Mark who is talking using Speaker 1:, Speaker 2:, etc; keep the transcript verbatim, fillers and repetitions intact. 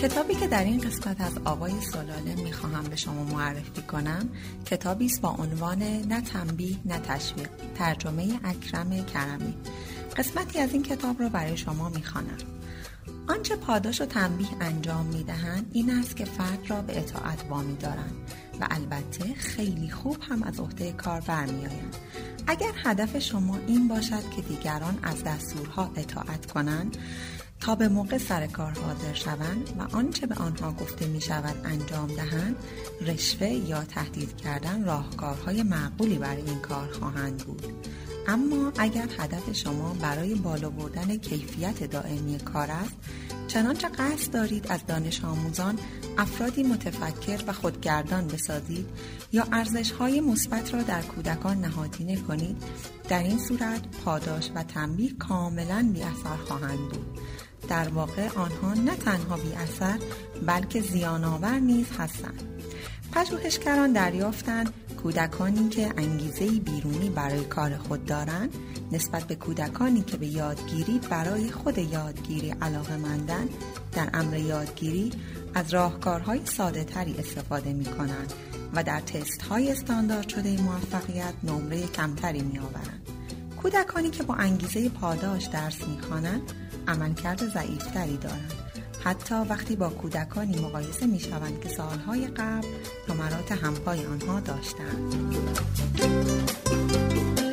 Speaker 1: کتابی که در این قسمت از آقای سلاله میخواهم به شما معرفی کنم کتابی است با عنوان نه تنبیه نه تشویق، ترجمه اکرم کرمی. قسمتی از این کتاب را برای شما میخوانم. آنچه پاداش و تنبیه انجام میدهند این است که فرد را به اطاعت وامی دارند و البته خیلی خوب هم از عهده کار برمیآیند. اگر هدف شما این باشد که دیگران از دستورها اطاعت کنند تا به موقع سر کار حاضر شوند و آنچه به آنها گفته می شود انجام دهند، رشوه یا تهدید کردن راهکارهای معقولی برای این کار خواهند بود. اما اگر هدف شما برای بالا بردن کیفیت دائمی کار است، چنانچه قصد دارید از دانش آموزان افرادی متفکر و خودگردان بسازید یا ارزش‌های مثبت را در کودکان نهادینه کنید، در این صورت پاداش و تنبیه کاملاً بی‌اثر خواهند بود. در واقع آنها نه تنها بی‌اثر بلکه زیان‌آور نیز هستند. پژوهشگران دریافتند کودکانی که انگیزه‌ای بیرونی برای کار خود دارند نسبت به کودکانی که به یادگیری برای خود یادگیری علاقه‌مندند در امر یادگیری از راهکارهای ساده‌تری استفاده می‌کنند و در تست‌های استاندارد شده موفقیت نمره کمتری می‌آورند. کودکانی که با انگیزه پاداش درس می‌خوانند عملکرد ضعیف‌تری دارند، حتی وقتی با کودکانی مقایسه می‌شوند که سالهای قبل نمرات همپای آنها داشتند.